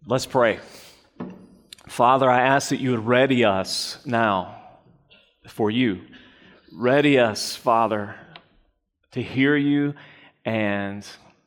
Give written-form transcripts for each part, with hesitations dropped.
Let's pray. Father, I ask that you would ready us now for you. Ready us, Father, to hear you and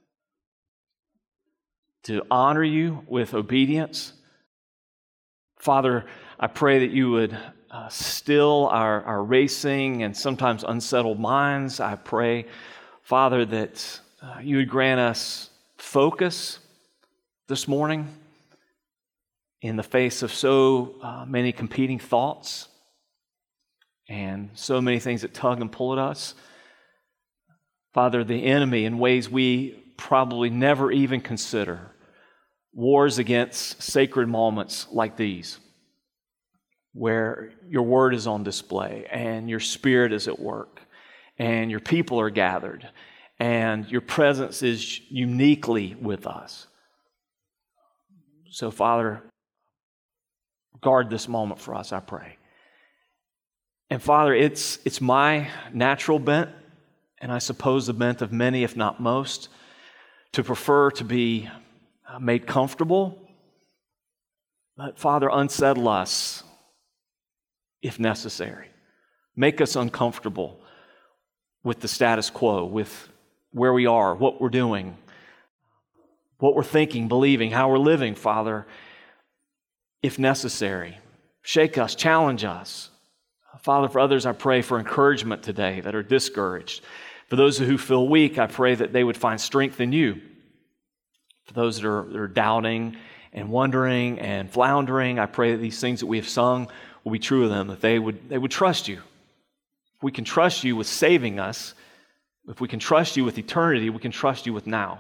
to honor you with obedience. Father, I pray that you would still our racing and sometimes unsettled minds. I pray, Father, that you would grant us focus this morning in the face of so many competing thoughts and so many things that tug and pull at us. Father, the enemy, in ways we probably never even consider, wars against sacred moments like these, where your word is on display and your spirit is at work and your people are gathered and your presence is uniquely with us. So, Father, guard this moment for us, I pray. And Father, it's my natural bent, and I suppose the bent of many, if not most, to prefer to be made comfortable. But Father, unsettle us if necessary. Make us uncomfortable with the status quo, with where we are, what we're doing, what we're thinking, believing, how we're living, Father, if necessary. Shake us, challenge us. Father, for others, I pray for encouragement today that are discouraged. For those who feel weak, I pray that they would find strength in you. For those that are doubting and wondering and floundering, I pray that these things that we have sung will be true of them, that they would trust you. If we can trust you with saving us, if we can trust you with eternity, we can trust you with now.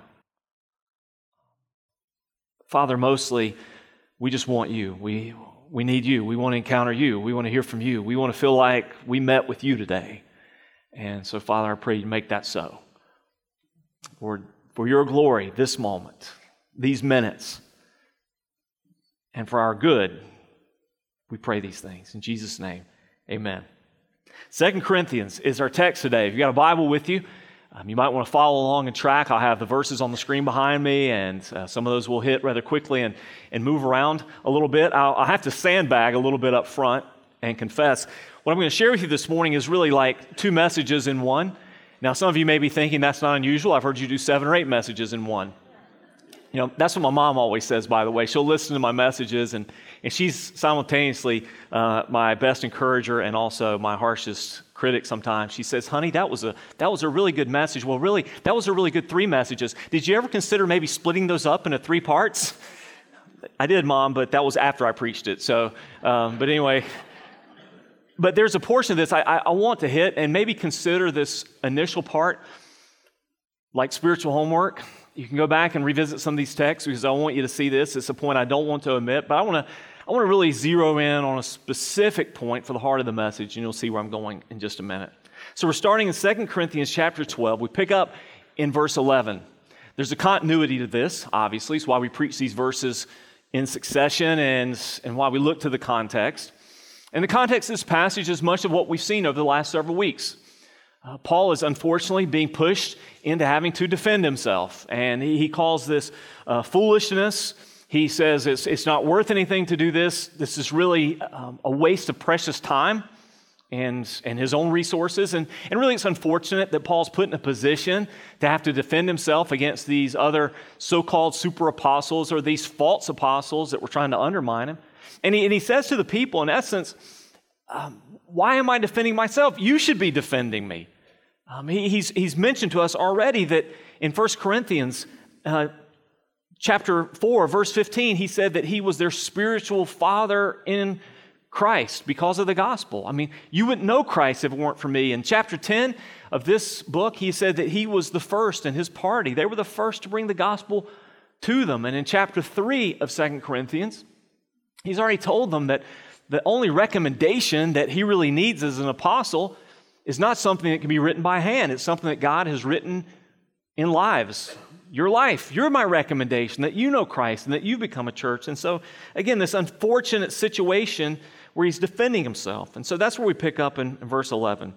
Father, mostly, we just want you. We need you. We want to encounter you. We want to hear from you. We want to feel like we met with you today. And so, Father, I pray you make that so. Lord, for your glory, this moment, these minutes, and for our good, we pray these things. In Jesus' name, amen. 2 Corinthians is our text today. If you got a Bible with you, you might want to follow along and track. I'll have the verses on the screen behind me, and some of those will hit rather quickly and move around a little bit. I'll have to sandbag a little bit up front and confess. What I'm going to share with you this morning is really like two messages in one. Now, some of you may be thinking that's not unusual. I've heard you do 7 or 8 messages in one. You know, that's what my mom always says, by the way. She'll listen to my messages, and she's simultaneously my best encourager and also my harshest critic sometimes. She says, honey, that was a really good message. Well, really, that was a really good 3 messages. Did you ever consider maybe splitting those up into 3 parts? I did, Mom, but that was after I preached it. So, but anyway, but there's a portion of this I want to hit and maybe consider this initial part like spiritual homework. You can go back and revisit some of these texts because I want you to see this. It's a point I don't want to omit, but I want to really zero in on a specific point for the heart of the message, and you'll see where I'm going in just a minute. So we're starting in 2 Corinthians chapter 12. We pick up in verse 11. There's a continuity to this, obviously. It's why we preach these verses in succession and why we look to the context. And the context of this passage is much of what we've seen over the last several weeks. Paul is unfortunately being pushed into having to defend himself, and he calls this foolishness. He says it's not worth anything to do this. This is really a waste of precious time and his own resources. And really it's unfortunate that Paul's put in a position to have to defend himself against these other so-called super apostles or these false apostles that were trying to undermine him. And he says to the people, in essence, why am I defending myself? You should be defending me. He's mentioned to us already that in 1 Corinthians chapter 4, verse 15, he said that he was their spiritual father in Christ because of the gospel. I mean, you wouldn't know Christ if it weren't for me. In chapter 10 of this book, he said that he was the first in his party. They were the first to bring the gospel to them. And in chapter 3 of 2 Corinthians, he's already told them that the only recommendation that he really needs as an apostle is not something that can be written by hand. It's something that God has written in lives. Your life, you're my recommendation, that you know Christ and that you become a church. And so, again, this unfortunate situation where he's defending himself. And so that's where we pick up in verse 11.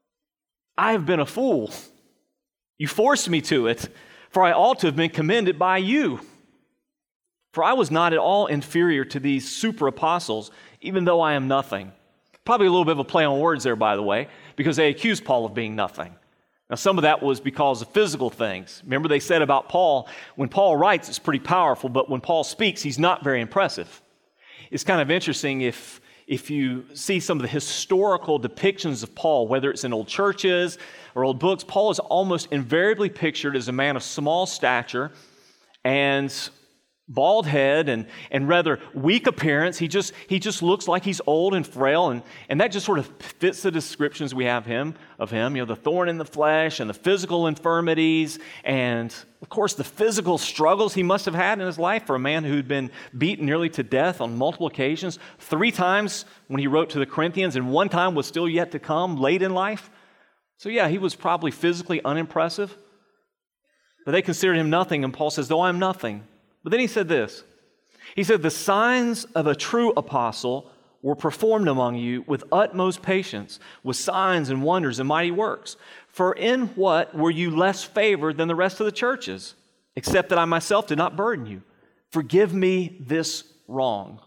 I have been a fool. You forced me to it, for I ought to have been commended by you. For I was not at all inferior to these super apostles, even though I am nothing. Probably a little bit of a play on words there, by the way, because they accused Paul of being nothing. Now, some of that was because of physical things. Remember, they said about Paul, when Paul writes, it's pretty powerful, but when Paul speaks, he's not very impressive. It's kind of interesting if you see some of the historical depictions of Paul, whether it's in old churches or old books, Paul is almost invariably pictured as a man of small stature and bald head and rather weak appearance. He just looks like he's old and frail, and that just sort of fits the descriptions we have of him. The thorn in the flesh and the physical infirmities, and of course the physical struggles he must have had in his life for a man who'd been beaten nearly to death on multiple occasions, 3 times when he wrote to the Corinthians, and 1 time was still yet to come late in life. So yeah, he was probably physically unimpressive, but they considered him nothing, and Paul says, though I'm nothing. But then he said this. He said, the signs of a true apostle were performed among you with utmost patience, with signs and wonders and mighty works. For in what were you less favored than the rest of the churches, except that I myself did not burden you? Forgive me this wrong.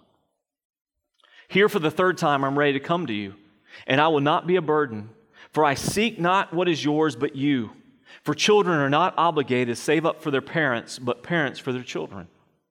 Here for the 3rd time I'm ready to come to you, and I will not be a burden, for I seek not what is yours but you. For children are not obligated to save up for their parents, but parents for their children.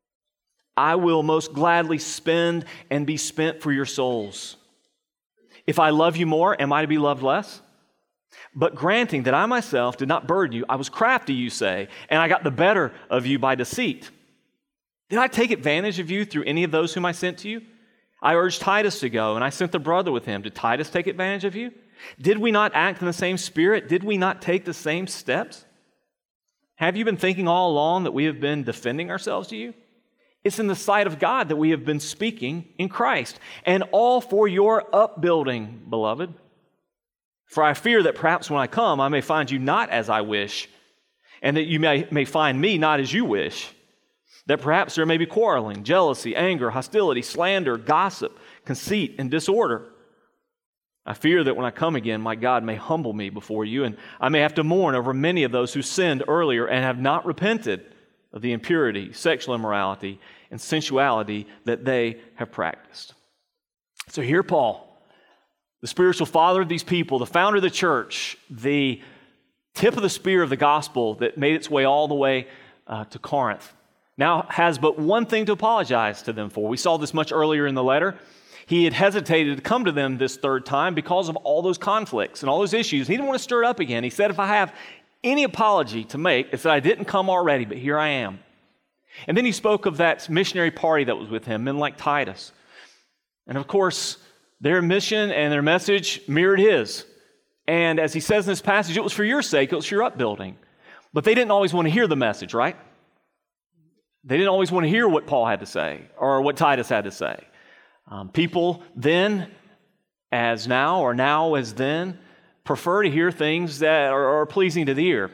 I will most gladly spend and be spent for your souls. If I love you more, am I to be loved less? But granting that I myself did not burden you, I was crafty, you say, and I got the better of you by deceit. Did I take advantage of you through any of those whom I sent to you? I urged Titus to go, and I sent the brother with him. Did Titus take advantage of you? Did we not act in the same spirit? Did we not take the same steps? Have you been thinking all along that we have been defending ourselves to you? It's in the sight of God that we have been speaking in Christ, and all for your upbuilding, beloved. For I fear that perhaps when I come, I may find you not as I wish, and that you may find me not as you wish. That perhaps there may be quarreling, jealousy, anger, hostility, slander, gossip, conceit, and disorder. I fear that when I come again, my God may humble me before you, and I may have to mourn over many of those who sinned earlier and have not repented of the impurity, sexual immorality, and sensuality that they have practiced. So here Paul, the spiritual father of these people, the founder of the church, the tip of the spear of the gospel that made its way all the way to Corinth, now has but one thing to apologize to them for. We saw this much earlier in the letter. He had hesitated to come to them this 3rd time because of all those conflicts and all those issues. He didn't want to stir it up again. He said, if I have any apology to make, it's that I didn't come already, but here I am. And then he spoke of that missionary party that was with him, men like Titus. And of course, their mission and their message mirrored his. And as he says in this passage, it was for your sake, it was for your upbuilding. But they didn't always want to hear the message, right? They didn't always want to hear what Paul had to say or what Titus had to say. People then, as now, or now as then, prefer to hear things that are pleasing to the ear,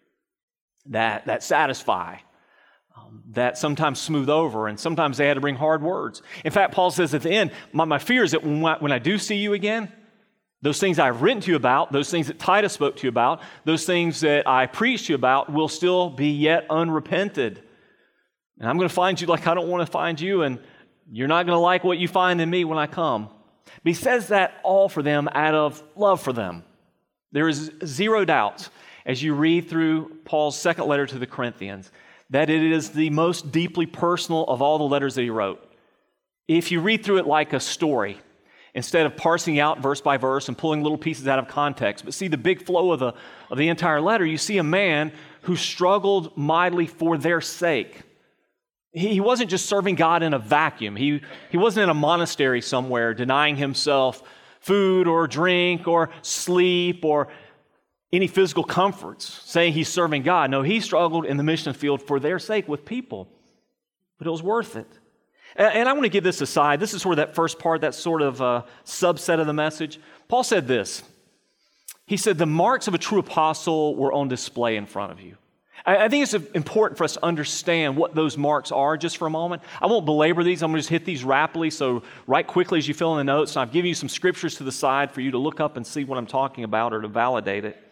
that satisfy, that sometimes smooth over, and sometimes they had to bring hard words. In fact, Paul says at the end, my fear is that when I do see you again, those things I've written to you about, those things that Titus spoke to you about, those things that I preached to you about will still be yet unrepented. And I'm going to find you like I don't want to find you, and you're not going to like what you find in me when I come. But he says that all for them out of love for them. There is zero doubt as you read through Paul's 2nd letter to the Corinthians that it is the most deeply personal of all the letters that he wrote. If you read through it like a story, instead of parsing out verse by verse and pulling little pieces out of context, but see the big flow of the entire letter, you see a man who struggled mightily for their sake. He wasn't just serving God in a vacuum. He wasn't in a monastery somewhere denying himself food or drink or sleep or any physical comforts, saying he's serving God. No, he struggled in the mission field for their sake with people, but it was worth it. And I want to give this aside. This is sort of that first part, that sort of subset of the message. Paul said this. He said, the marks of a true apostle were on display in front of you. I think it's important for us to understand what those marks are just for a moment. I won't belabor these. I'm going to just hit these rapidly. So write quickly as you fill in the notes. And I've given you some scriptures to the side for you to look up and see what I'm talking about or to validate it.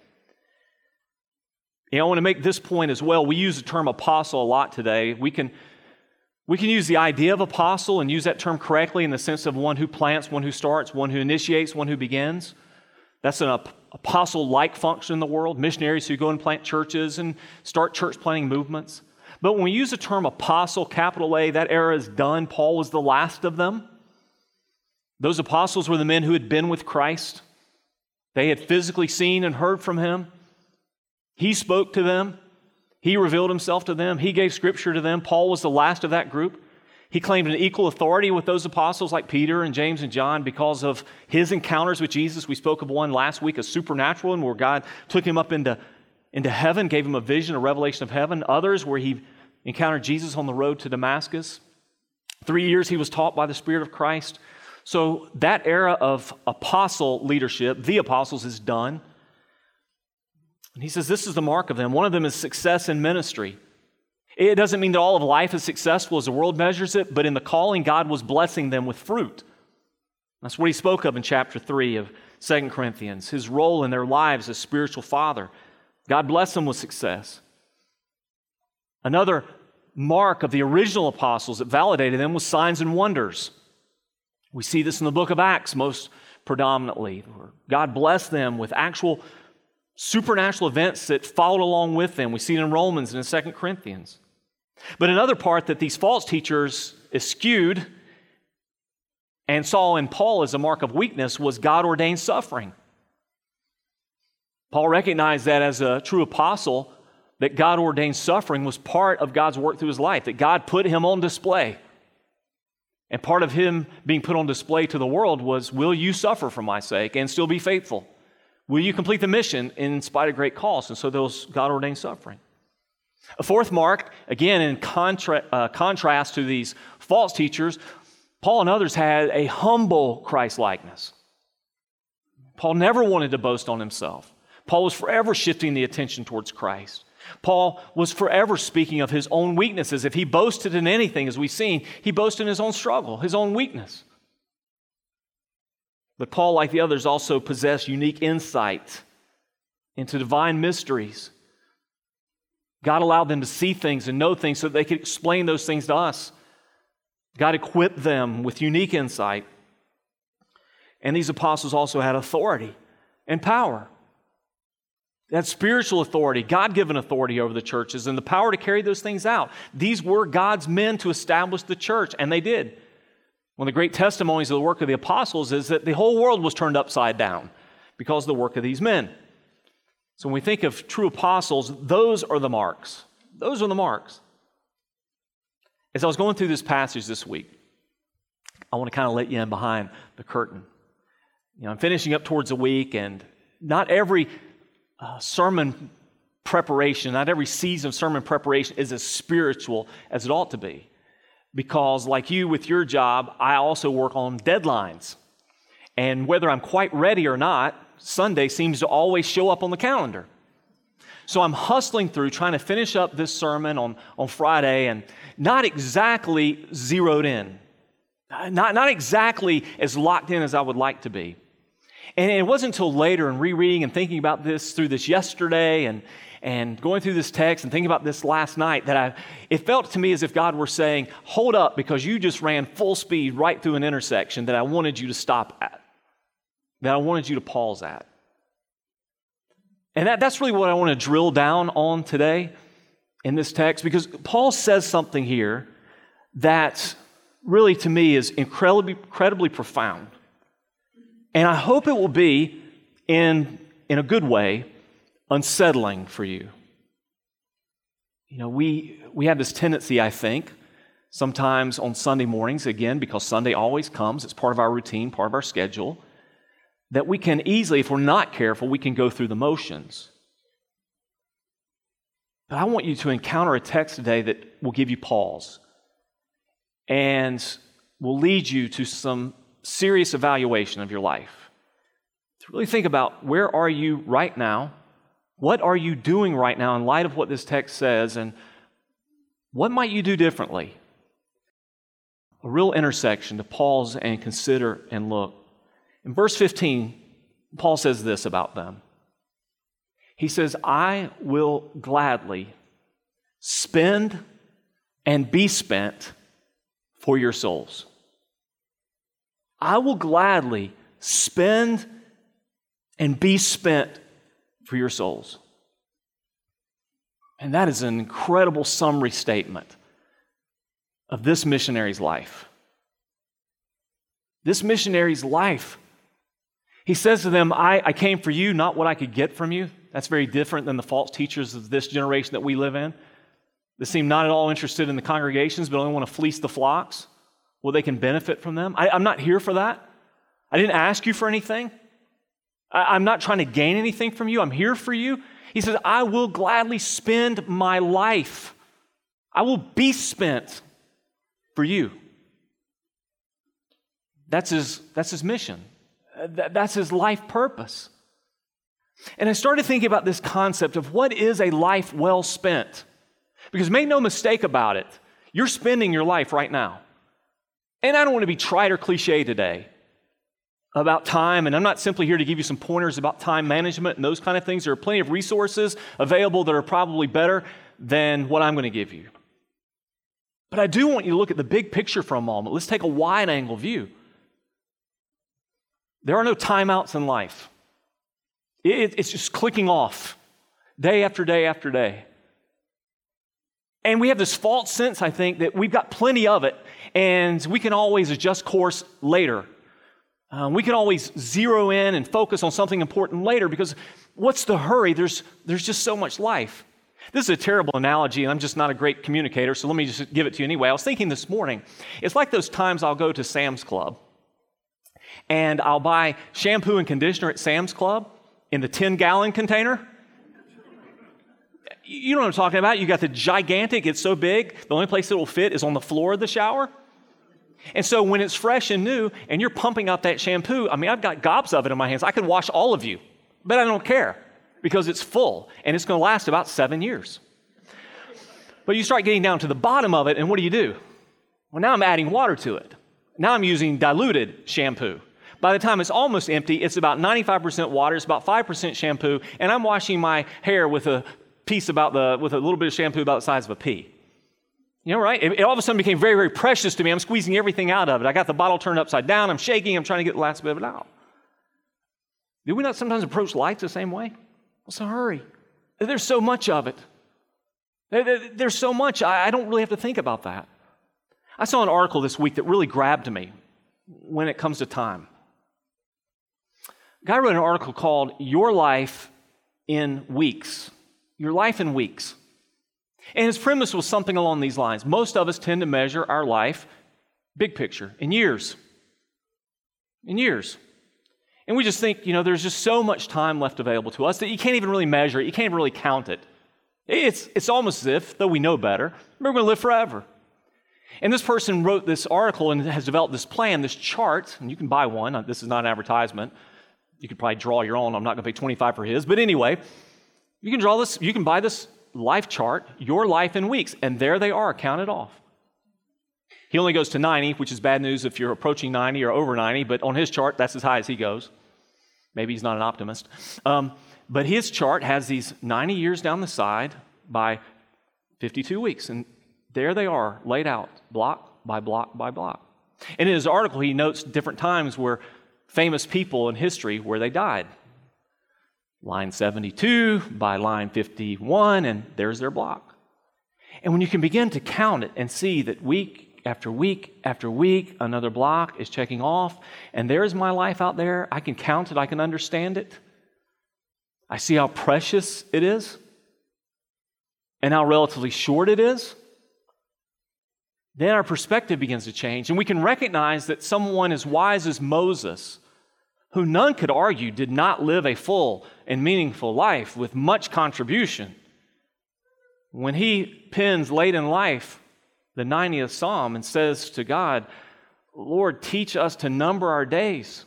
I want to make this point as well. We use the term apostle a lot today. We can We can use the idea of apostle and use that term correctly in the sense of one who plants, one who starts, one who initiates, one who begins. That's an apostle-like function in the world, missionaries who go and plant churches and start church planting movements. But when we use the term apostle, capital A, that era is done. Paul was the last of them. Those apostles were the men who had been with Christ. They had physically seen and heard from him. He spoke to them. He revealed himself to them. He gave scripture to them. Paul was the last of that group. He claimed an equal authority with those apostles like Peter and James and John because of his encounters with Jesus. We spoke of one last week, a supernatural one where God took him up into heaven, gave him a vision, a revelation of heaven. Others where he encountered Jesus on the road to Damascus. 3 years he was taught by the Spirit of Christ. So that era of apostle leadership, the apostles, is done. And he says this is the mark of them. One of them is success in ministry. It doesn't mean that all of life is successful as the world measures it, but in the calling, God was blessing them with fruit. That's what he spoke of in chapter 3 of 2 Corinthians, his role in their lives as spiritual father. God blessed them with success. Another mark of the original apostles that validated them was signs and wonders. We see this in the book of Acts most predominantly, where God blessed them with actual supernatural events that followed along with them. We see it in Romans and in 2 Corinthians. But another part that these false teachers eschewed and saw in Paul as a mark of weakness was God-ordained suffering. Paul recognized that as a true apostle, that God-ordained suffering was part of God's work through his life, that God put him on display. And part of him being put on display to the world was, will you suffer for my sake and still be faithful? Will you complete the mission in spite of great cost? And so those God-ordained suffering. A fourth mark, again in contrast to these false teachers, Paul and others had a humble Christ-likeness. Paul never wanted to boast on himself. Paul was forever shifting the attention towards Christ. Paul was forever speaking of his own weaknesses. If he boasted in anything, as we've seen, he boasted in his own struggle, his own weakness. But Paul, like the others, also possessed unique insight into divine mysteries. God allowed them to see things and know things so that they could explain those things to us. God equipped them with unique insight. And these apostles also had authority and power. They had spiritual authority, God-given authority over the churches, and the power to carry those things out. These were God's men to establish the church, and they did. One of the great testimonies of the work of the apostles is that the whole world was turned upside down because of the work of these men. So when we think of true apostles, those are the marks. Those are the marks. As I was going through this passage this week, I want to kind of let you in behind the curtain. I'm finishing up towards a week, and not every sermon preparation, not every season of sermon preparation is as spiritual as it ought to be. Because like you with your job, I also work on deadlines. And whether I'm quite ready or not, Sunday seems to always show up on the calendar. So I'm hustling through trying to finish up this sermon on Friday and not exactly zeroed in. Not exactly as locked in as I would like to be. And it wasn't until later in rereading and thinking about this through this yesterday and going through this text and thinking about this last night that it felt to me as if God were saying, hold up, because you just ran full speed right through an intersection that I wanted you to stop at, that I wanted you to pause at. And that's really what I want to drill down on today in this text, because Paul says something here that really to me is incredibly profound. And I hope it will be, in a good way, unsettling for you. We have this tendency, I think, sometimes on Sunday mornings, again, because Sunday always comes, it's part of our routine, part of our schedule, that we can easily, if we're not careful, we can go through the motions. But I want you to encounter a text today that will give you pause and will lead you to some serious evaluation of your life. To really think about, where are you right now? What are you doing right now in light of what this text says, and what might you do differently? A real intersection to pause and consider and look. In verse 15, Paul says this about them. He says, I will gladly spend and be spent for your souls. I will gladly spend and be spent for your souls. And that is an incredible summary statement of this missionary's life. This missionary's life. He says to them, I came for you, not what I could get from you. That's very different than the false teachers of this generation that we live in. They seem not at all interested in the congregations, but only want to fleece the flocks, well, they can benefit from them. I'm not here for that. I didn't ask you for anything. I'm not trying to gain anything from you. I'm here for you. He says, I will gladly spend my life. I will be spent for you. That's his mission. That's his life purpose. And I started thinking about this concept of what is a life well spent. Because make no mistake about it, you're spending your life right now. And I don't want to be trite or cliche today about time, and I'm not simply here to give you some pointers about time management and those kind of things. There are plenty of resources available that are probably better than what I'm going to give you. But I do want you to look at the big picture for a moment. Let's take a wide-angle view. There are no timeouts in life. It's just clicking off day after day after day. And we have this false sense, I think, that we've got plenty of it, and we can always adjust course later. We can always zero in and focus on something important later, because what's the hurry? There's just so much life. This is a terrible analogy, and I'm just not a great communicator, so let me just give it to you anyway. I was thinking this morning, it's like those times I'll go to Sam's Club, and I'll buy shampoo and conditioner at Sam's Club in the 10-gallon container. You know what I'm talking about? You got the gigantic, it's so big, the only place it will fit is on the floor of the shower. And so when it's fresh and new and you're pumping out that shampoo, I mean, I've got gobs of it in my hands. I could wash all of you, but I don't care because it's full and it's going to last about 7 years. But you start getting down to the bottom of it, and what do? Well, now I'm adding water to it. Now I'm using diluted shampoo. By the time it's almost empty, it's about 95% water, it's about 5% shampoo, and I'm washing my hair with a little bit of shampoo about the size of a pea. You know, right? It all of a sudden became very, very precious to me. I'm squeezing everything out of it. I got the bottle turned upside down. I'm shaking. I'm trying to get the last bit of it out. Do we not sometimes approach life the same way? What's the hurry? There's so much of it. There's so much. I don't really have to think about that. I saw an article this week that really grabbed me when it comes to time. A guy wrote an article called Your Life in Weeks. Your Life in Weeks. And his premise was something along these lines. Most of us tend to measure our life, big picture, in years. In years. And we just think, there's just so much time left available to us that you can't even really measure it. You can't even really count it. It's almost as if, though we know better, we're going to live forever. And this person wrote this article and has developed this plan, this chart, and you can buy one. This is not an advertisement. You could probably draw your own. I'm not going to pay $25 for his. But anyway, you can draw this, you can buy this life chart, Your Life in Weeks, and there they are, counted off. He only goes to 90, which is bad news if you're approaching 90 or over 90, but on his chart, that's as high as he goes. Maybe he's not an optimist. But his chart has these 90 years down the side by 52 weeks, and there they are, laid out, block by block by block. And in his article, he notes different times where famous people in history where they died. Line 72 by line 51, and there's their block. And when you can begin to count it and see that week after week after week, another block is checking off, and there's my life out there, I can count it, I can understand it. I see how precious it is and how relatively short it is. Then our perspective begins to change, and we can recognize that someone as wise as Moses, who none could argue did not live a full and meaningful life with much contribution, when he pens late in life the 90th Psalm and says to God, Lord, teach us to number our days.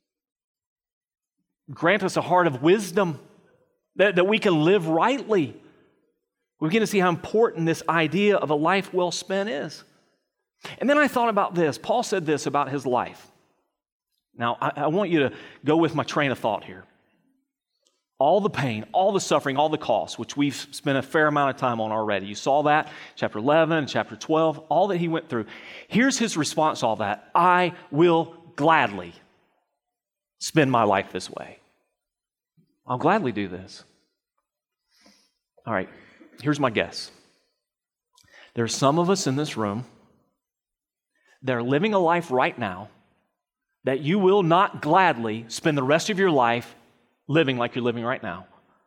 Grant us a heart of wisdom that we can live rightly. We begin to see how important this idea of a life well spent is. And then I thought about this. Paul said this about his life. Now, I want you to go with my train of thought here. all the pain, all the suffering, all the cost, which we've spent a fair amount of time on already. You saw that, chapter 11, chapter 12, all that he went through. Here's his response to all that. I will gladly spend my life this way. I'll gladly do this. All right, here's my guess. There's some of us in this room that are living a life right now that you will not gladly spend the rest of your life living like you're living right now.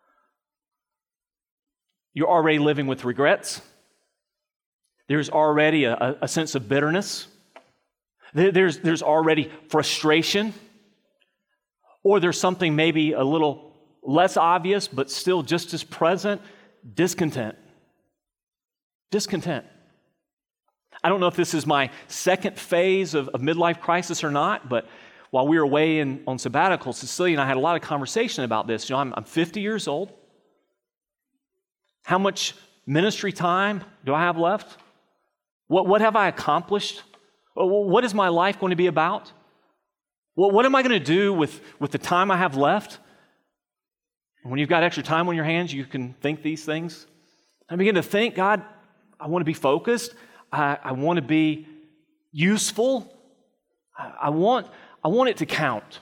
You're already living with regrets. There's already a sense of bitterness. There's already frustration. Or there's something maybe a little less obvious, but still just as present, discontent. Discontent. I don't know if this is my second phase of midlife crisis or not, but while we were away on sabbatical, Cecilia and I had a lot of conversation about this. I'm 50 years old. How much ministry time do I have left? What have I accomplished? What is my life going to be about? What am I going to do with the time I have left? When you've got extra time on your hands, you can think these things. I begin to think, God, I want to be focused. I want to be useful. I want it to count.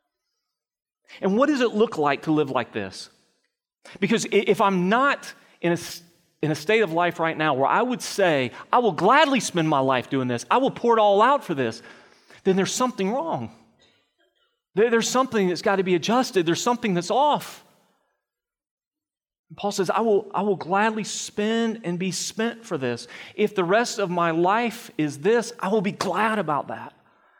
And what does it look like to live like this? Because if I'm not in a state of life right now where I would say, I will gladly spend my life doing this, I will pour it all out for this, then there's something wrong. There's something that's got to be adjusted. There's something that's off. And Paul says, I will gladly spend and be spent for this. If the rest of my life is this, I will be glad about that.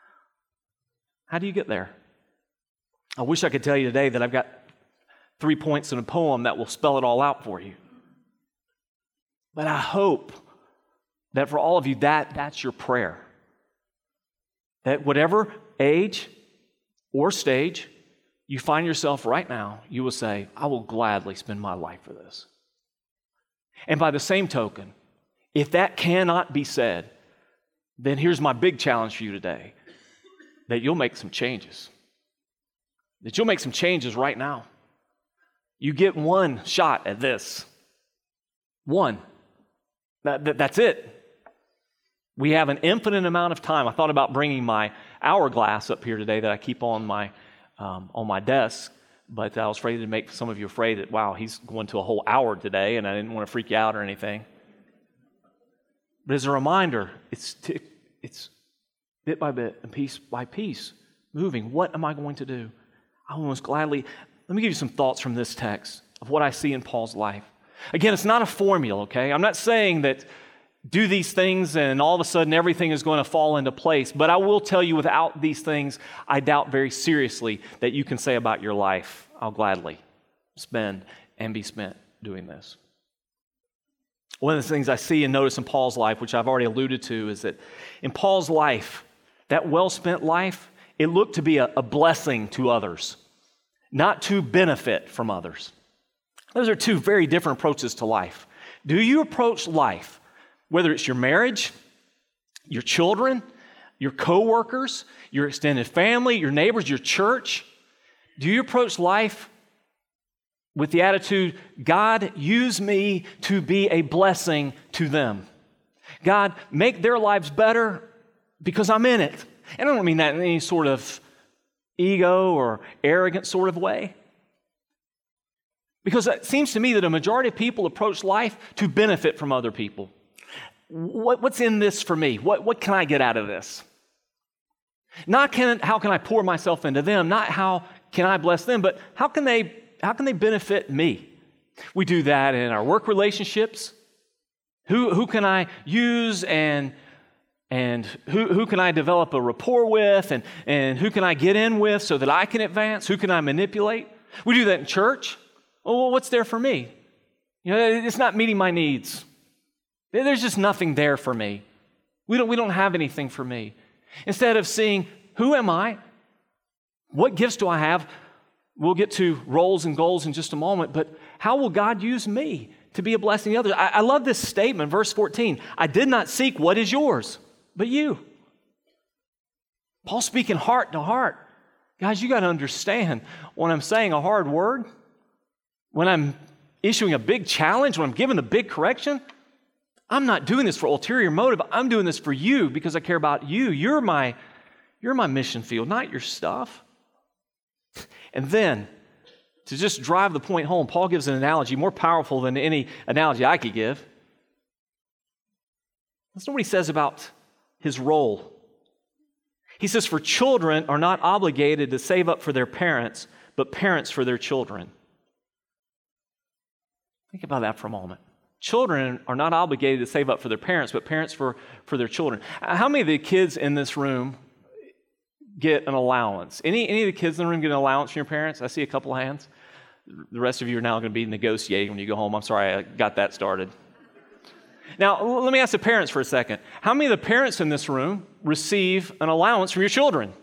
How do you get there? I wish I could tell you today that I've got 3 points in a poem that will spell it all out for you. But I hope that for all of you, that's your prayer. That whatever age or stage you find yourself right now, you will say, I will gladly spend my life for this. And by the same token, if that cannot be said, then here's my big challenge for you today, that you'll make some changes. That you'll make some changes right now. You get one shot at this. One. That's it. We have an infinite amount of time. I thought about bringing my hourglass up here today that I keep on my desk, but I was afraid to make some of you afraid that, wow, he's going to a whole hour today, and I didn't want to freak you out or anything. But as a reminder, it's bit by bit and piece by piece moving. What am I going to do? I will most gladly. Let me give you some thoughts from this text of what I see in Paul's life. Again, it's not a formula, okay? I'm not saying that do these things and all of a sudden everything is going to fall into place. But I will tell you, without these things, I doubt very seriously that you can say about your life, I'll gladly spend and be spent doing this. One of the things I see and notice in Paul's life, which I've already alluded to, is that in Paul's life, that well-spent life, it looked to be a blessing to others, not to benefit from others. Those are two very different approaches to life. Do you approach life, whether it's your marriage, your children, your coworkers, your extended family, your neighbors, your church, do you approach life with the attitude, God, use me to be a blessing to them? God, make their lives better because I'm in it. And I don't mean that in any sort of ego or arrogant sort of way. Because it seems to me that a majority of people approach life to benefit from other people. What's in this for me? What can I get out of this? Not how can I pour myself into them, not how can I bless them, but how can they benefit me? We do that in our work relationships. Who can I use and who can I develop a rapport with and who can I get in with so that I can advance? Who can I manipulate? We do that in church. Oh, well, what's there for me? It's not meeting my needs. There's just nothing there for me. We don't have anything for me. Instead of seeing, who am I? What gifts do I have? We'll get to roles and goals in just a moment, but how will God use me to be a blessing to others? I love this statement, verse 14. I did not seek what is yours, but you. Paul's speaking heart to heart. Guys, you got to understand when I'm saying a hard word, when I'm issuing a big challenge, when I'm giving the big correction, I'm not doing this for ulterior motive. I'm doing this for you because I care about you. You're my mission field, not your stuff. And then, to just drive the point home, Paul gives an analogy more powerful than any analogy I could give. Listen to what he says about his role. He says, for children are not obligated to save up for their parents, but parents for their children. Think about that for a moment. Children are not obligated to save up for their parents, but parents for their children. How many of the kids in this room get an allowance? Any of the kids in the room get an allowance from your parents? I see a couple of hands. The rest of you are now going to be negotiating when you go home. I'm sorry I got that started. Now, let me ask the parents for a second. How many of the parents in this room receive an allowance from your children?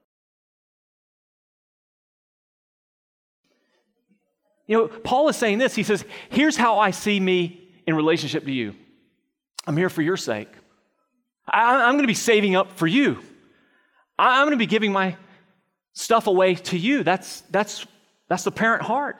You know, Paul is saying this. He says, here's how I see me in relationship to you. I'm here for your sake. I'm going to be saving up for you. I'm going to be giving my stuff away to you. That's the parent heart.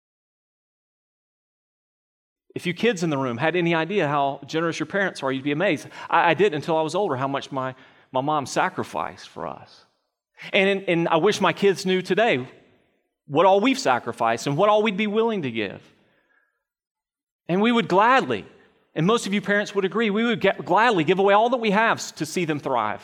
If you kids in the room had any idea how generous your parents are, you'd be amazed. I didn't until I was older how much my mom sacrificed for us. And I wish my kids knew today what all we've sacrificed and what all we'd be willing to give. And we would gladly, and most of you parents would agree, we would gladly give away all that we have to see them thrive.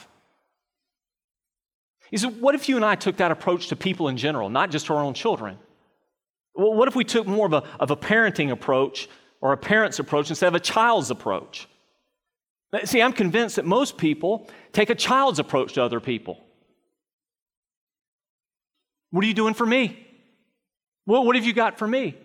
You said, what if you and I took that approach to people in general, not just to our own children? Well, what if we took more of a parenting approach or a parent's approach instead of a child's approach? See, I'm convinced that most people take a child's approach to other people. What are you doing for me? Well, what have you got for me?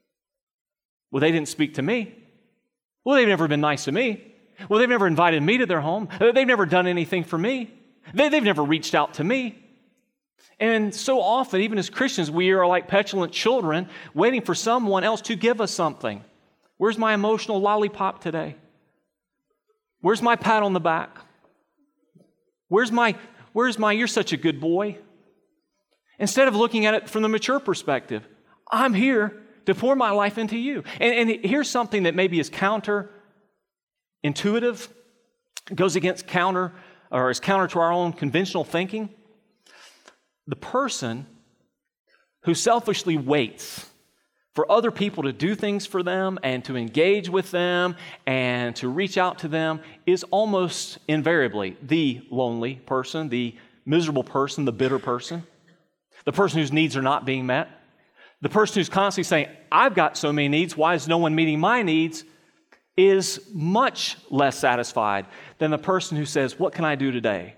Well, they didn't speak to me. Well, they've never been nice to me. Well, they've never invited me to their home. They've never done anything for me. They've never reached out to me. And so often, even as Christians, we are like petulant children waiting for someone else to give us something. Where's my emotional lollipop today? Where's my pat on the back? Where's my you're such a good boy? Instead of looking at it from the mature perspective, I'm here to pour my life into you. And here's something that maybe is counterintuitive, goes against counter to our own conventional thinking. The person who selfishly waits for other people to do things for them and to engage with them and to reach out to them is almost invariably the lonely person, the miserable person, the bitter person, the person whose needs are not being met, the person who's constantly saying, I've got so many needs, why is no one meeting my needs, is much less satisfied than the person who says, what can I do today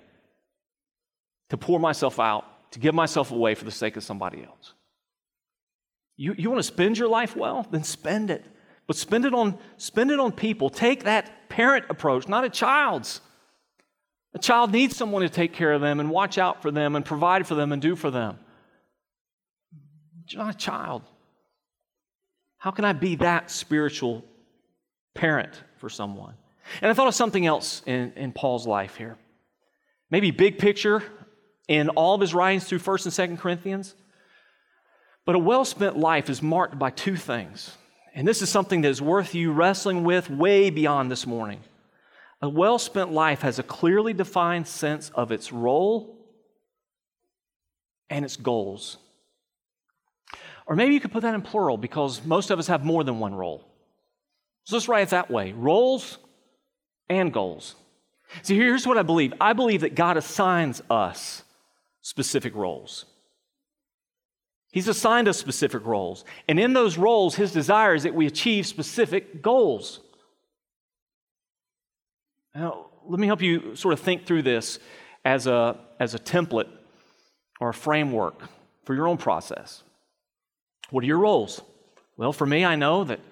to pour myself out, to give myself away for the sake of somebody else? You want to spend your life well? Then spend it. But spend it on people. Take that parent approach, not a child's. A child needs someone to take care of them and watch out for them and provide for them and do for them. You're not a child. How can I be that spiritual parent for someone? And I thought of something else in Paul's life here. Maybe big picture in all of his writings through 1st and 2nd Corinthians. But a well-spent life is marked by two things. And this is something that is worth you wrestling with way beyond this morning. A well-spent life has a clearly defined sense of its role and its goals. Or maybe you could put that in plural because most of us have more than one role. So let's write it that way. Roles and goals. See, here's what I believe. I believe that God assigns us specific roles. He's assigned us specific roles. And in those roles, His desire is that we achieve specific goals. Now, let me help you sort of think through this as a template or a framework for your own process. What are your roles? Well, for me, I know that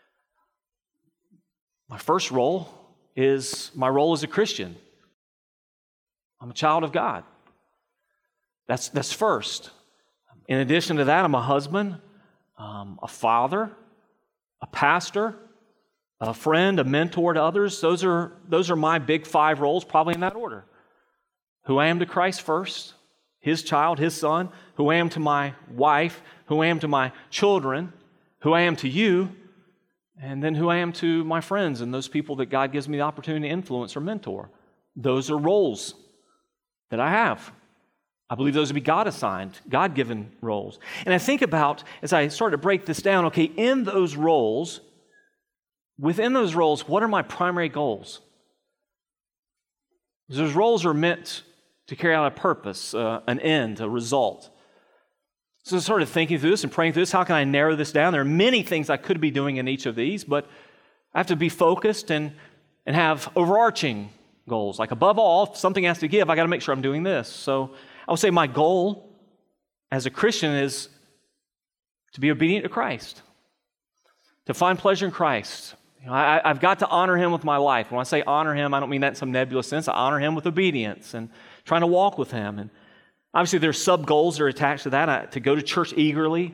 my first role is my role as a Christian. I'm a child of God. That's first. In addition to that, I'm a husband, a father, a pastor, a friend, a mentor to others. Those are my big 5 roles, probably in that order. Who I am to Christ first, His child, His son, who I am to my wife, who I am to my children, who I am to you, and then who I am to my friends and those people that God gives me the opportunity to influence or mentor. Those are roles that I have. I believe those would be God-assigned, God-given roles. And I think about, as I start to break this down, okay, in those roles, within those roles, what are my primary goals? Because those roles are meant to carry out a purpose, an end, a result. So I started thinking through this and praying through this. How can I narrow this down? There are many things I could be doing in each of these, but I have to be focused and have overarching goals. Like above all, if something has to give, I got to make sure I'm doing this. So I would say my goal as a Christian is to be obedient to Christ, to find pleasure in Christ. I've got to honor Him with my life. When I say honor Him, I don't mean that in some nebulous sense. I honor Him with obedience and trying to walk with Him. And obviously, there's sub-goals that are attached to that. To go to church eagerly,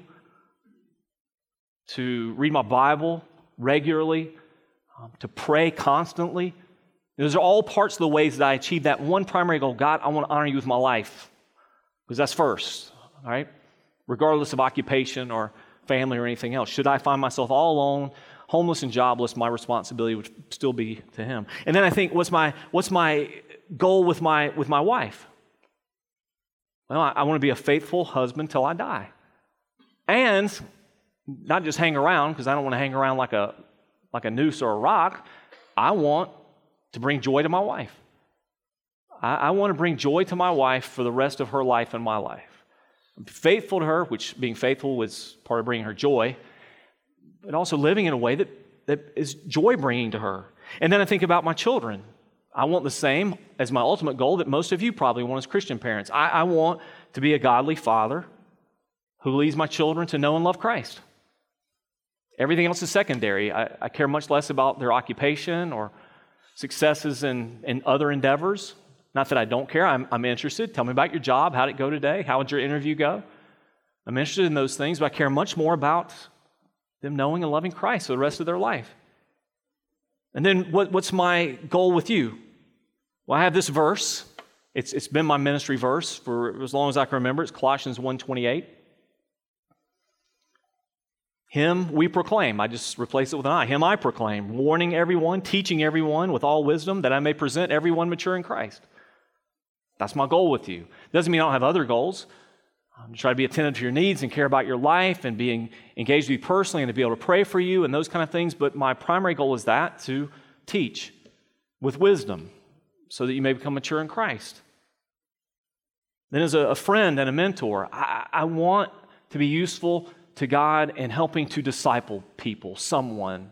to read my Bible regularly, to pray constantly. Those are all parts of the ways that I achieve that one primary goal. God, I want to honor You with my life, because that's first, all right? Regardless of occupation or family or anything else. Should I find myself all alone, homeless and jobless, my responsibility would still be to Him. And then I think, what's my goal with my wife? Well, I want to be a faithful husband till I die. And not just hang around, because I don't want to hang around like a noose or a rock. I want to bring joy to my wife. I want to bring joy to my wife for the rest of her life and my life. I'm faithful to her, which being faithful is part of bringing her joy, but also living in a way that is joy-bringing to her. And then I think about my children. I want the same as my ultimate goal that most of you probably want as Christian parents. I want to be a godly father who leads my children to know and love Christ. Everything else is secondary. I care much less about their occupation or successes in other endeavors. Not that I don't care. I'm interested. Tell me about your job. How did it go today? How did your interview go? I'm interested in those things, but I care much more about them knowing and loving Christ for the rest of their life. And then what's my goal with you? Well, I have this verse. It's been my ministry verse for as long as I can remember. It's Colossians 1:28. Him we proclaim. I just replace it with an I. Him I proclaim, warning everyone, teaching everyone with all wisdom, that I may present everyone mature in Christ. That's my goal with you. Doesn't mean I don't have other goals. I'm try to be attentive to your needs and care about your life and being engaged with you personally and to be able to pray for you and those kind of things. But my primary goal is that, to teach with wisdom so that you may become mature in Christ. Then as a friend and a mentor, I want to be useful to God in helping to disciple people, someone.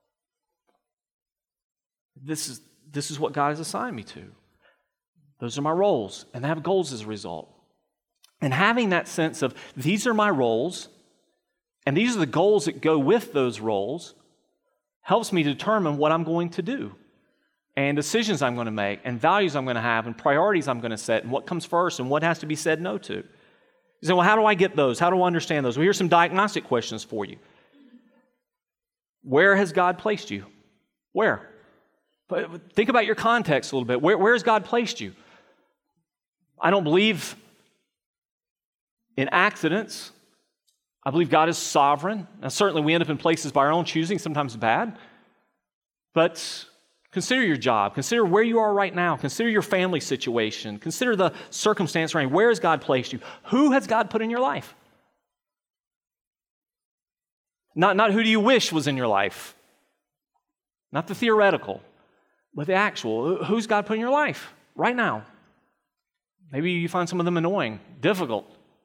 This is what God has assigned me to. Those are my roles, and I have goals as a result. And having that sense of, these are my roles, and these are the goals that go with those roles, helps me determine what I'm going to do, and decisions I'm going to make, and values I'm going to have, and priorities I'm going to set, and what comes first, and what has to be said no to. You say, well, how do I get those? How do I understand those? Well, here's some diagnostic questions for you. Where has God placed you? Where? Think about your context a little bit. Where has God placed you? I don't believe in accidents. I believe God is sovereign. Now, certainly we end up in places by our own choosing, sometimes bad. But consider your job. Consider where you are right now. Consider your family situation. Consider the circumstance around you. Where has God placed you? Who has God put in your life? Not who do you wish was in your life. Not the theoretical, but the actual. Who's God put in your life right now? Maybe you find some of them annoying, difficult.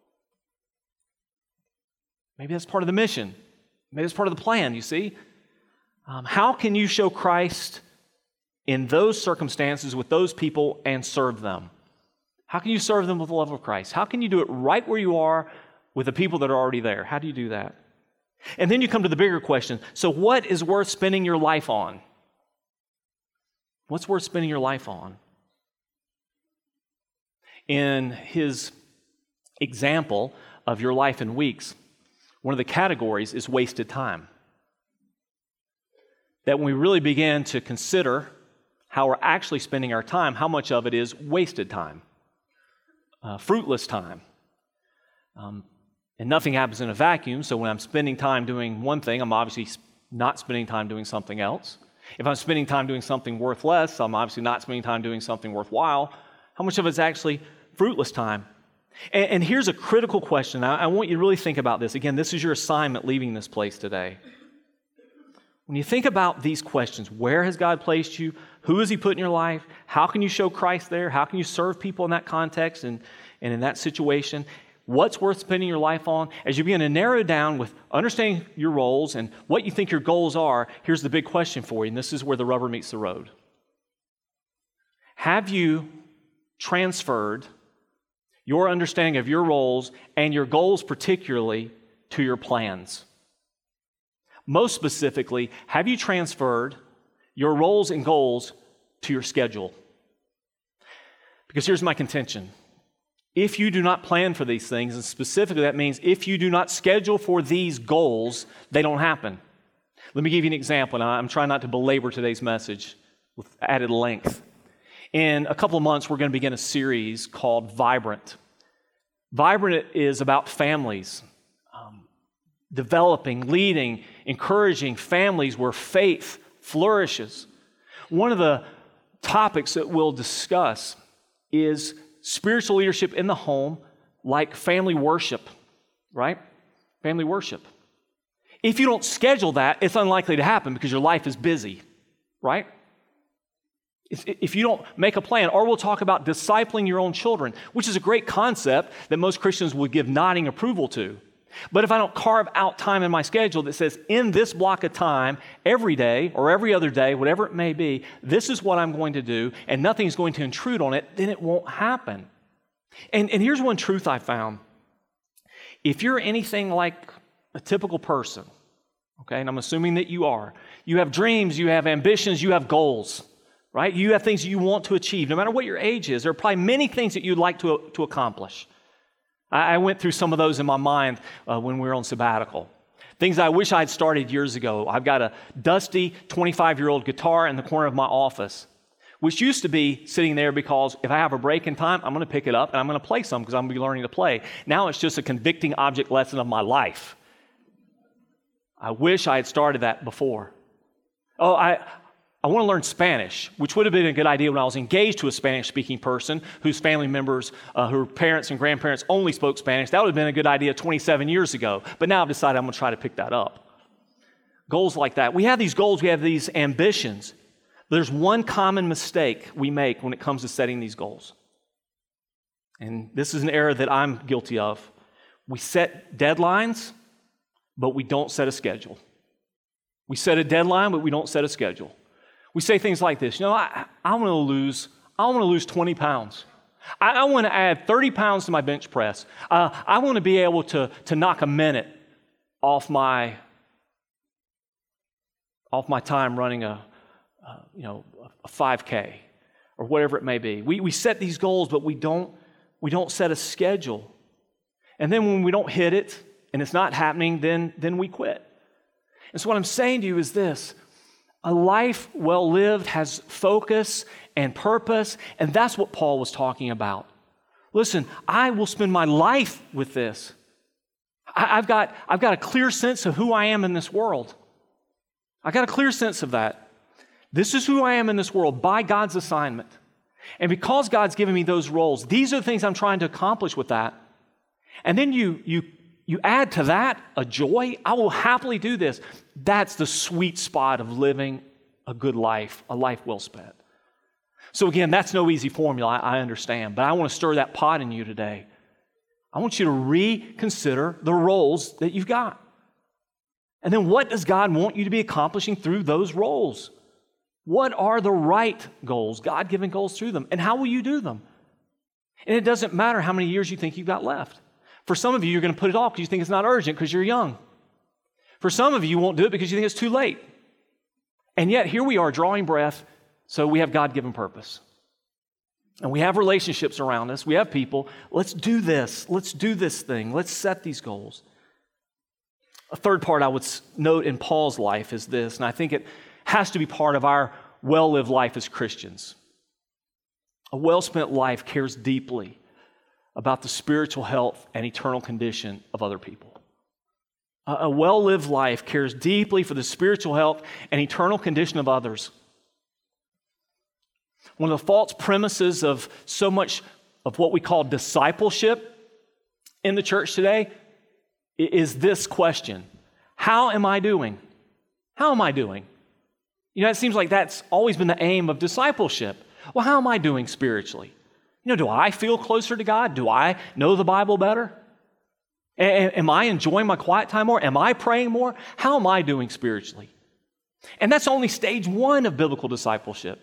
Maybe that's part of the mission. Maybe that's part of the plan, you see. How can you show Christ in those circumstances with those people and serve them? How can you serve them with the love of Christ? How can you do it right where you are with the people that are already there? How do you do that? And then you come to the bigger question. So what is worth spending your life on? What's worth spending your life on? In his example of your life in weeks, one of the categories is wasted time. That when we really begin to consider how we're actually spending our time, how much of it is wasted time, fruitless time. And nothing happens in a vacuum, so when I'm spending time doing one thing, I'm obviously not spending time doing something else. If I'm spending time doing something worthless, I'm obviously not spending time doing something worthwhile. How much of it's actually fruitless time? And here's a critical question. I want you to really think about this. Again, this is your assignment leaving this place today. When you think about these questions, where has God placed you? Who has He put in your life? How can you show Christ there? How can you serve people in that context and in that situation? What's worth spending your life on? As you begin to narrow down with understanding your roles and what you think your goals are, here's the big question for you, and this is where the rubber meets the road. Have you transferred your understanding of your roles and your goals particularly to your plans? Most specifically, have you transferred your roles and goals to your schedule? Because here's my contention. If you do not plan for these things, and specifically that means if you do not schedule for these goals, they don't happen. Let me give you an example, and I'm trying not to belabor today's message with added length. In a couple of months, we're going to begin a series called Vibrant. Vibrant is about families, developing, leading, encouraging families where faith flourishes. One of the topics that we'll discuss is spiritual leadership in the home, like family worship, right? Family worship. If you don't schedule that, it's unlikely to happen because your life is busy, right? If you don't make a plan, or we'll talk about discipling your own children, which is a great concept that most Christians would give nodding approval to. But if I don't carve out time in my schedule that says, in this block of time, every day or every other day, whatever it may be, this is what I'm going to do, and nothing's going to intrude on it, then it won't happen. And here's one truth I found. If you're anything like a typical person, okay, and I'm assuming that you are, you have dreams, you have ambitions, you have goals, right? You have things you want to achieve. No matter what your age is, there are probably many things that you'd like to accomplish. I went through some of those in my mind when we were on sabbatical. Things I wish I had started years ago. I've got a dusty 25-year-old guitar in the corner of my office, which used to be sitting there because if I have a break in time, I'm going to pick it up and I'm going to play some because I'm going to be learning to play. Now it's just a convicting object lesson of my life. I wish I had started that before. Oh, I want to learn Spanish, which would have been a good idea when I was engaged to a Spanish-speaking person whose family members, whose parents and grandparents only spoke Spanish. That would have been a good idea 27 years ago. But now I've decided I'm going to try to pick that up. Goals like that. We have these goals, we have these ambitions. But there's one common mistake we make when it comes to setting these goals. And this is an error that I'm guilty of. We set deadlines, but we don't set a schedule. We set a deadline, but we don't set a schedule. We say things like this, I want to lose 20 pounds. I want to add 30 pounds to my bench press. I want to be able to knock a minute off my time running a 5K or whatever it may be. We set these goals, but we don't set a schedule. And then when we don't hit it and it's not happening, then we quit. And so what I'm saying to you is this. A life well lived has focus and purpose, and that's what Paul was talking about. Listen, I will spend my life with this. I've got a clear sense of who I am in this world. I got a clear sense of that. This is who I am in this world by God's assignment. And because God's given me those roles, these are the things I'm trying to accomplish with that. And then you add to that a joy. I will happily do this. That's the sweet spot of living a good life, a life well spent. So again, that's no easy formula, I understand, but I want to stir that pot in you today. I want you to reconsider the roles that you've got. And then what does God want you to be accomplishing through those roles? What are the right goals, God-given goals through them, and how will you do them? And it doesn't matter how many years you think you've got left. For some of you, you're going to put it off because you think it's not urgent because you're young. For some of you, you won't do it because you think it's too late. And yet, here we are drawing breath, so we have God-given purpose. And we have relationships around us. We have people. Let's do this. Let's do this thing. Let's set these goals. A third part I would note in Paul's life is this, and I think it has to be part of our well-lived life as Christians. A well-spent life cares deeply about the spiritual health and eternal condition of other people. A well-lived life cares deeply for the spiritual health and eternal condition of others. One of the false premises of so much of what we call discipleship in the church today is this question: how am I doing? How am I doing? It seems like that's always been the aim of discipleship. Well, how am I doing spiritually? Do I feel closer to God? Do I know the Bible better? Am I enjoying my quiet time more? Am I praying more? How am I doing spiritually? And that's only stage one of biblical discipleship.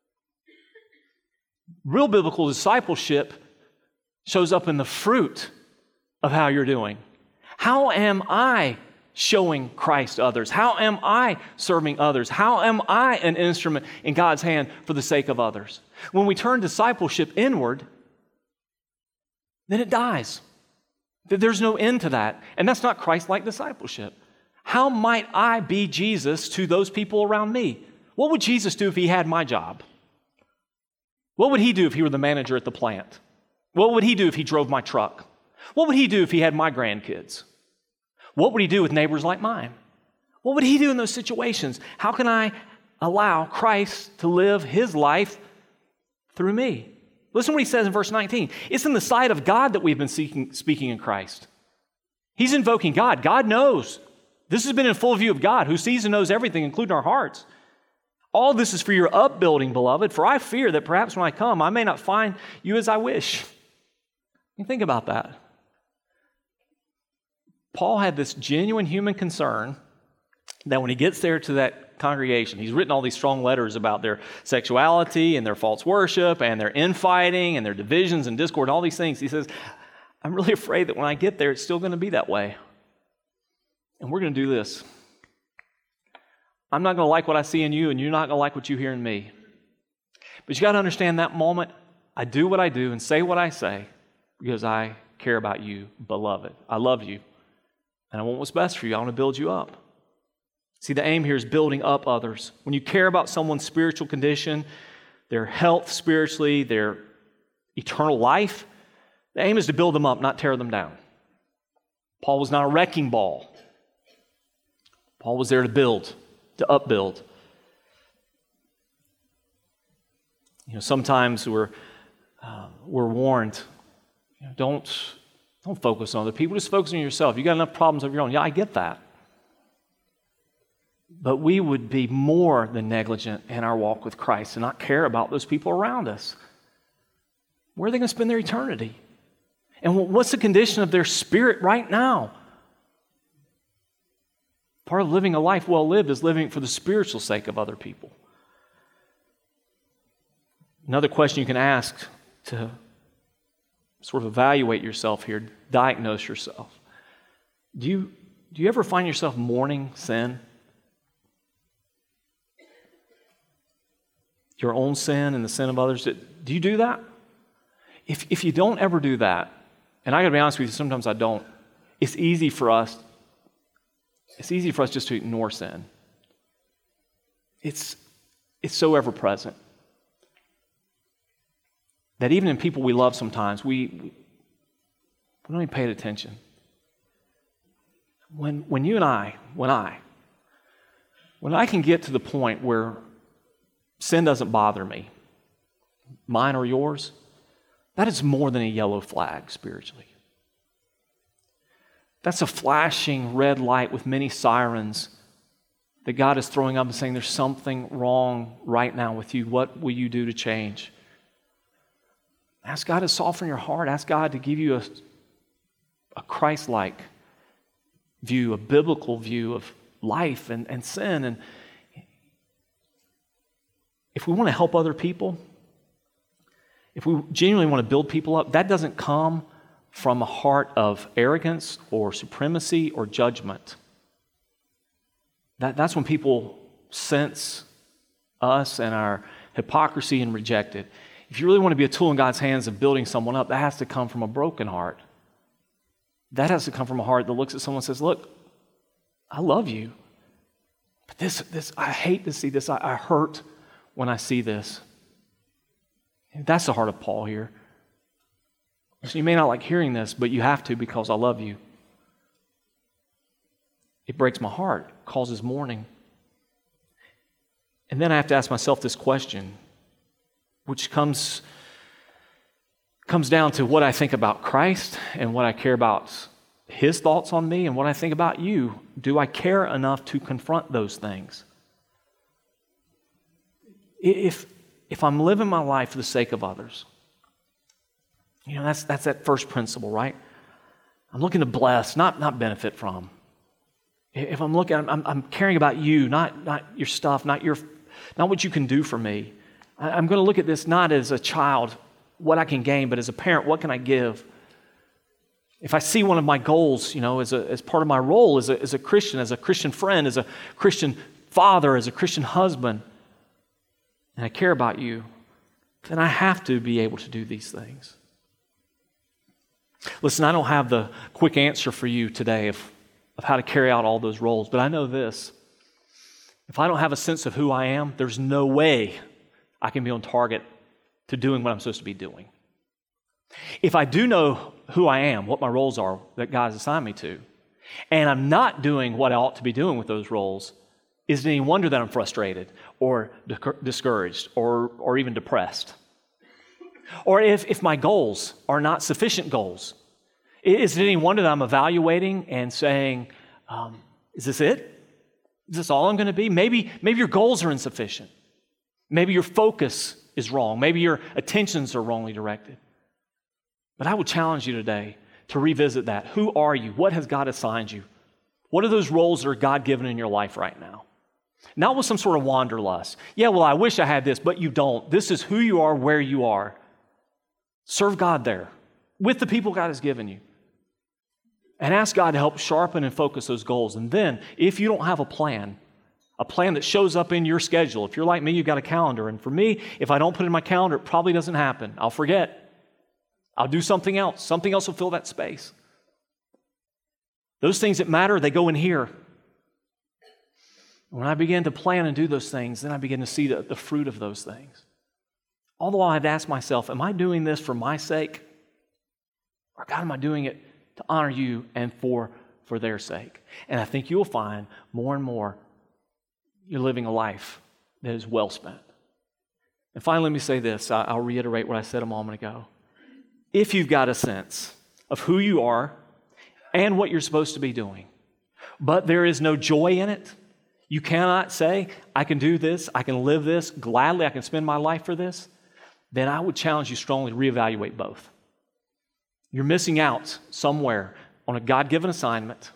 Real biblical discipleship shows up in the fruit of how you're doing. How am I showing Christ to others? How am I serving others? How am I an instrument in God's hand for the sake of others? When we turn discipleship inward, then it dies. There's no end to that. And that's not Christ-like discipleship. How might I be Jesus to those people around me? What would Jesus do if he had my job? What would he do if he were the manager at the plant? What would he do if he drove my truck? What would he do if he had my grandkids? What would he do with neighbors like mine? What would he do in those situations? How can I allow Christ to live his life through me? Listen to what he says in verse 19. It's in the sight of God that we've been speaking in Christ. He's invoking God. God knows. This has been in full view of God, who sees and knows everything, including our hearts. All this is for your upbuilding, beloved, for I fear that perhaps when I come, I may not find you as I wish. Think about that. Paul had this genuine human concern that when he gets there to that congregation, he's written all these strong letters about their sexuality and their false worship and their infighting and their divisions and discord and all these things. He says, I'm really afraid that when I get there, it's still going to be that way. And we're going to do this. I'm not going to like what I see in you, and you're not going to like what you hear in me. But you got to understand that moment, I do what I do and say what I say because I care about you, beloved. I love you, and I want what's best for you. I want to build you up. See, the aim here is building up others. When you care about someone's spiritual condition, their health spiritually, their eternal life, the aim is to build them up, not tear them down. Paul was not a wrecking ball. Paul was there to build, to upbuild. Sometimes we're warned, don't focus on other people, just focus on yourself. You got enough problems of your own. Yeah, I get that. But we would be more than negligent in our walk with Christ and not care about those people around us. Where are they going to spend their eternity? And what's the condition of their spirit right now? Part of living a life well lived is living for the spiritual sake of other people. Another question you can ask to sort of evaluate yourself here, diagnose yourself. Do you ever find yourself mourning sin? Your own sin and the sin of others? Do you do that? If you don't ever do that, and I got to be honest with you, sometimes I don't, it's easy for us just to ignore sin. It's so ever present that even in people we love sometimes, we don't even pay attention. When you and I can get to the point where sin doesn't bother me, mine or yours, that is more than a yellow flag spiritually. That's a flashing red light with many sirens that God is throwing up and saying, there's something wrong right now with you. What will you do to change? Ask God to soften your heart. Ask God to give you a Christ-like view, a biblical view of life and sin. And if we want to help other people, if we genuinely want to build people up, that doesn't come from a heart of arrogance or supremacy or judgment. That's when people sense us and our hypocrisy and reject it. If you really want to be a tool in God's hands of building someone up, that has to come from a broken heart. That has to come from a heart that looks at someone and says, look, I love you, but this I hate to see this. I hurt when I see this. And that's the heart of Paul here. So you may not like hearing this, but you have to because I love you. It breaks my heart, causes mourning. And then I have to ask myself this question, which comes down to what I think about Christ and what I care about His thoughts on me and what I think about you. Do I care enough to confront those things? If I'm living my life for the sake of others, that's that first principle, right? I'm looking to bless, not benefit from. If I'm looking, I'm caring about you, not your stuff, not what you can do for me. I'm going to look at this not as a child, what I can gain, but as a parent, what can I give? If I see one of my goals, as part of my role as a Christian friend, as a Christian father, as a Christian husband, and I care about you, then I have to be able to do these things. Listen, I don't have the quick answer for you today of how to carry out all those roles, but I know this. If I don't have a sense of who I am, there's no way I can be on target to doing what I'm supposed to be doing. If I do know who I am, what my roles are that God has assigned me to, and I'm not doing what I ought to be doing with those roles, is it any wonder that I'm frustrated or discouraged or even depressed? Or if my goals are not sufficient goals, is it any wonder that I'm evaluating and saying, is this it? Is this all I'm going to be? Maybe your goals are insufficient. Maybe your focus is wrong. Maybe your attentions are wrongly directed. But I would challenge you today to revisit that. Who are you? What has God assigned you? What are those roles that are God-given in your life right now? Not with some sort of wanderlust. Yeah, well, I wish I had this, but you don't. This is who you are, where you are. Serve God there with the people God has given you. And ask God to help sharpen and focus those goals. And then, if you don't have a plan that shows up in your schedule, if you're like me, you've got a calendar. And for me, if I don't put it in my calendar, it probably doesn't happen. I'll forget. I'll do something else. Something else will fill that space. Those things that matter, they go in here. When I begin to plan and do those things, then I begin to see the fruit of those things. Although I have to ask myself, am I doing this for my sake? Or God, am I doing it to honor you and for their sake? And I think you'll find more and more you're living a life that is well spent. And finally, let me say this. I'll reiterate what I said a moment ago. If you've got a sense of who you are and what you're supposed to be doing, but there is no joy in it, you cannot say, I can do this, I can live this, gladly I can spend my life for this, then I would challenge you strongly to reevaluate both. You're missing out somewhere on a God-given assignment,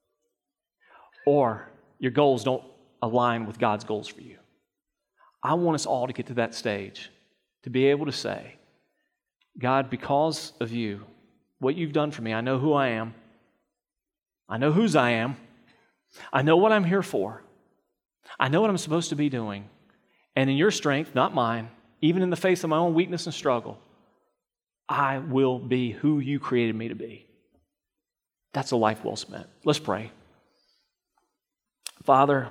or your goals don't align with God's goals for you. I want us all to get to that stage, to be able to say, God, because of you, what you've done for me, I know who I am. I know whose I am. I know what I'm here for. I know what I'm supposed to be doing. And in your strength, not mine, even in the face of my own weakness and struggle, I will be who you created me to be. That's a life well spent. Let's pray. Father,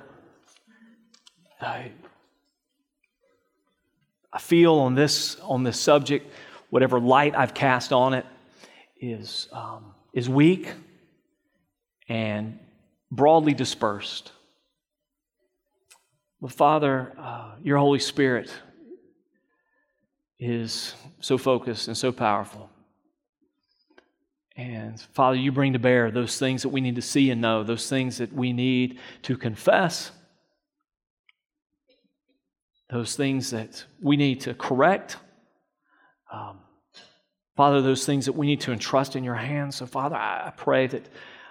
I feel on this subject, whatever light I've cast on it is weak and broadly dispersed. But Father, your Holy Spirit is so focused and so powerful. And Father, you bring to bear those things that we need to see and know, those things that we need to confess, those things that we need to correct. Father, those things that we need to entrust in your hands. So Father, I pray that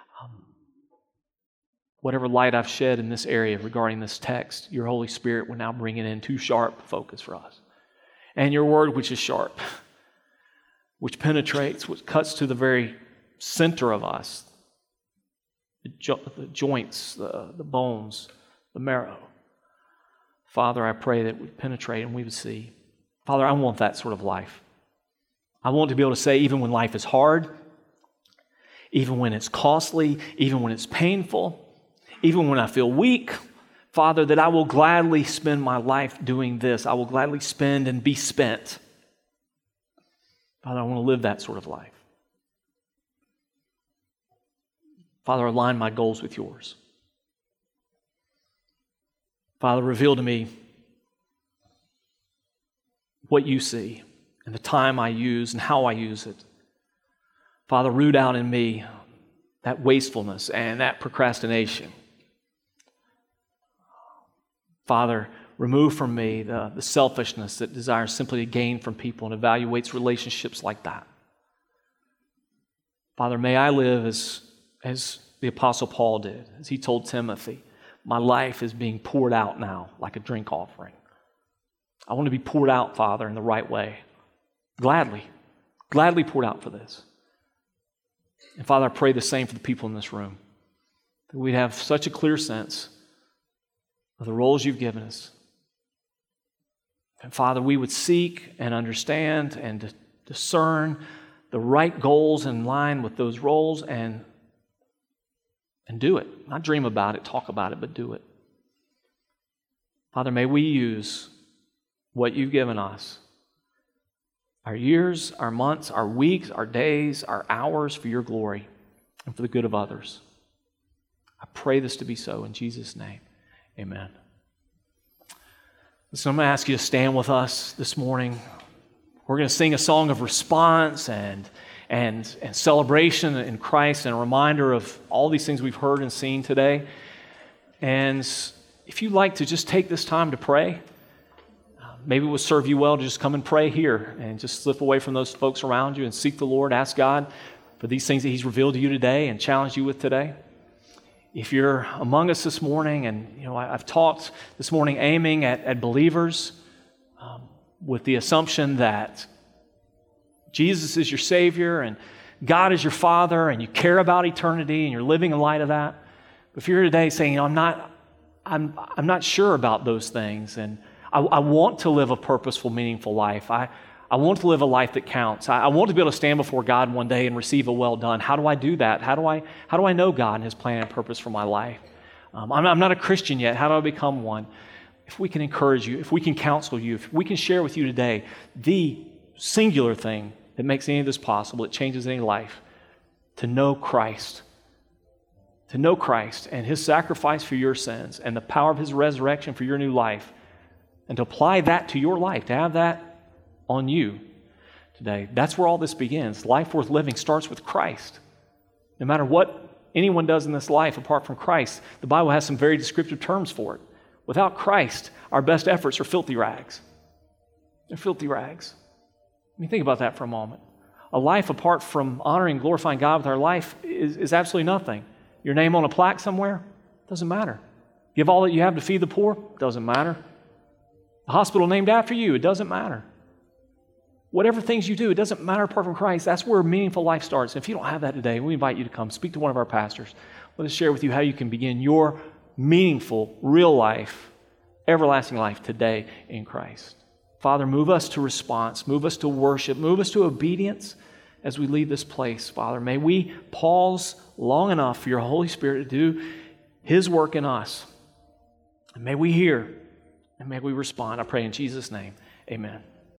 whatever light I've shed in this area regarding this text, your Holy Spirit will now bring it into sharp focus for us. And your word, which is sharp, which penetrates, which cuts to the very center of us, the joints, the bones, the marrow. Father, I pray that we penetrate and we would see. Father, I want that sort of life. I want to be able to say, even when life is hard, even when it's costly, even when it's painful, even when I feel weak, Father, that I will gladly spend my life doing this. I will gladly spend and be spent Father, I want to live that sort of life. Father, align my goals with yours. Father, reveal to me what you see and the time I use and how I use it. Father, root out in me that wastefulness and that procrastination. Father, remove from me the selfishness that desires simply to gain from people and evaluates relationships like that. Father, may I live as the Apostle Paul did, as he told Timothy, my life is being poured out now like a drink offering. I want to be poured out, Father, in the right way. Gladly poured out for this. And Father, I pray the same for the people in this room, that we'd have such a clear sense of the roles you've given us. And Father, we would seek and understand and discern the right goals in line with those roles and do it. Not dream about it, talk about it, but do it. Father, may we use what you've given us, our years, our months, our weeks, our days, our hours for your glory and for the good of others. I pray this to be so in Jesus' name. Amen. So I'm going to ask you to stand with us this morning. We're going to sing a song of response and celebration in Christ and a reminder of all these things we've heard and seen today. And if you'd like to just take this time to pray, maybe it would serve you well to just come and pray here and just slip away from those folks around you and seek the Lord, ask God for these things that He's revealed to you today and challenged you with today. If you're among us this morning, and I've talked this morning aiming at believers with the assumption that Jesus is your Savior and God is your Father and you care about eternity and you're living in light of that. But if you're here today saying, I'm not sure about those things and I want to live a purposeful, meaningful life. I want to live a life that counts. I want to be able to stand before God one day and receive a well done. How do I do that? How do I know God and His plan and purpose for my life? I'm not a Christian yet. How do I become one? If we can encourage you, if we can counsel you, if we can share with you today the singular thing that makes any of this possible, it changes any life, to know Christ. To know Christ and His sacrifice for your sins and the power of His resurrection for your new life, and to apply that to your life, to have that on you today. That's where all this begins. Life worth living starts with Christ. No matter what anyone does in this life apart from Christ, the Bible has some very descriptive terms for it. Without Christ, our best efforts are filthy rags. They're filthy rags. I mean, think about that for a moment. A life apart from honoring and glorifying God with our life is absolutely nothing. Your name on a plaque somewhere? Doesn't matter. Give all that you have to feed the poor? Doesn't matter. A hospital named after you? It doesn't matter. Whatever things you do, it doesn't matter apart from Christ. That's where a meaningful life starts. And if you don't have that today, we invite you to come speak to one of our pastors. Let us share with you how you can begin your meaningful, real life, everlasting life today in Christ. Father, move us to response, move us to worship, move us to obedience as we leave this place. Father, may we pause long enough for your Holy Spirit to do His work in us. And may we hear and may we respond. I pray in Jesus' name, amen.